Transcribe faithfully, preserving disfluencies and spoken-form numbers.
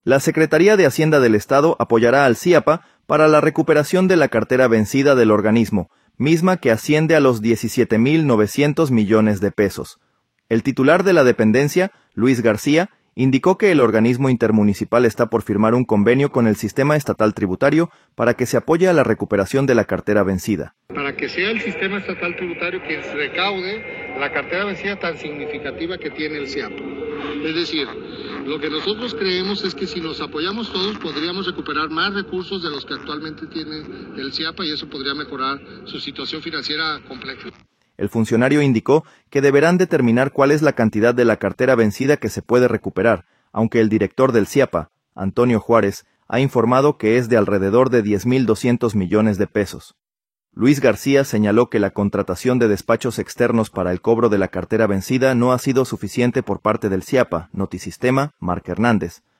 La Secretaría de Hacienda del Estado apoyará al CIAPA para la recuperación de la cartera vencida del organismo, misma que asciende a los diecisiete mil novecientos millones de pesos. El titular de la dependencia, Luis García, indicó que el organismo intermunicipal está por firmar un convenio con el sistema estatal tributario para que se apoye a la recuperación de la cartera vencida. Para que sea el sistema estatal tributario quien recaude la cartera vencida tan significativa que tiene el CIAPA. Es decir, lo que nosotros creemos es que si nos apoyamos todos podríamos recuperar más recursos de los que actualmente tiene el CIAPA y eso podría mejorar su situación financiera compleja. El funcionario indicó que deberán determinar cuál es la cantidad de la cartera vencida que se puede recuperar, aunque el director del CIAPA, Antonio Juárez, ha informado que es de alrededor de diez mil doscientos millones de pesos. Luis García señaló que la contratación de despachos externos para el cobro de la cartera vencida no ha sido suficiente por parte del CIAPA, Notisistema, Marc Hernández,